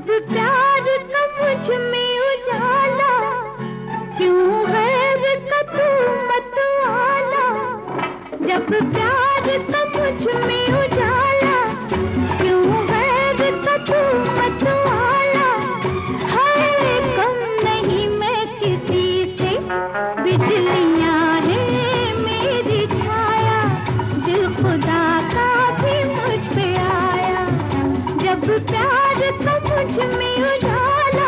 जब प्यार का मुझ में उजाला, क्यों गैर का तू मतवाला। जब प्यार का मुझ में उजाला, क्यों गैर का तू मतवाला। है कम नहीं मैं किसी से, बिजलियां हैं मेरी छाया। दिल खुदा का भी मुझ पे आया, जब प्यार का मुझ में उजाला।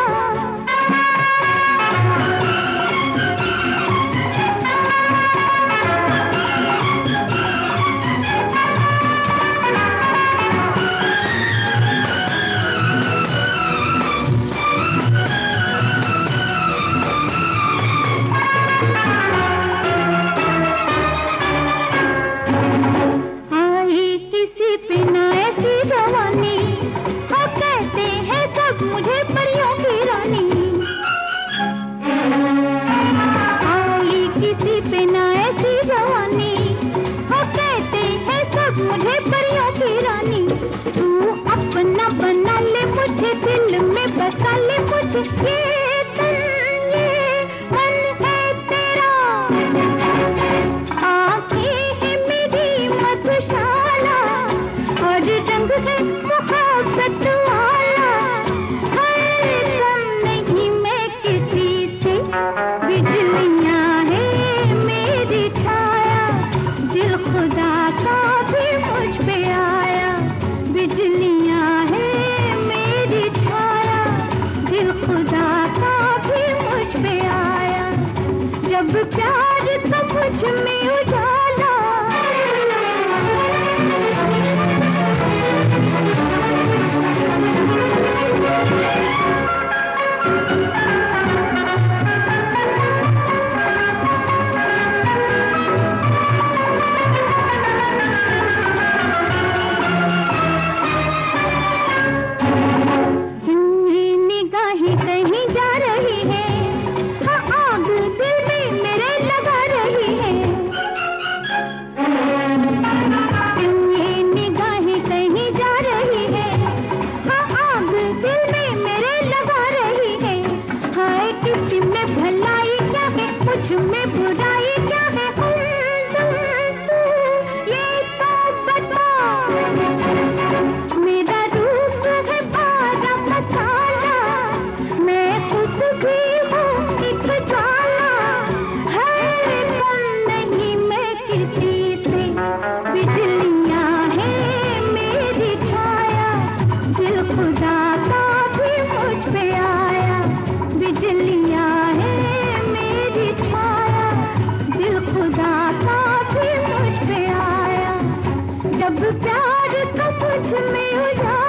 आई किसी पे न ऐसी जवानी, हाँ कहते हैं सब मुझे परियों की रानी। आई किसी पे न ऐसी जवानी, हाँ कहते हैं सब मुझे परियों की रानी। तू अपना बना ले मुझे, दिल में बसा ले मुझे। ये तन ये मन है तेरा, आँखें हैं मेरी मधुशाला, और रंग है मोहब्बत वाला। है कम नहीं मैं किसी से, बिजलियां हैं मेरी छाया। दिल खुदा का भी मुझ पे आया, बिजलियां हैं मेरी छाया। दिल खुदा का भी मुझ पे आया, जब प्यार का मुझ में उजाला। निगाहें कहीं जा रही है, हाँ आग दिल में मेरे लगा रही है। ये निगाहें कहीं जा रही है, हाँ आग दिल में मेरे लगा रही है। हाय किसी में भलाई क्या है, मुझ में बुराई क्या है। ये तो बता, मेरा रूप है बारा मसाला, मैं खुद भी हूँ एक ज्वाला। है कम नहीं मैं किसी से, बिजलियां हैं मेरी छाया। दिल खुदा का भी मुझ पे आया, बिजलियां हैं मेरी छाया। दिल खुदा का भी मुझ पे आया, जब प्यार का मुझ में उजाला।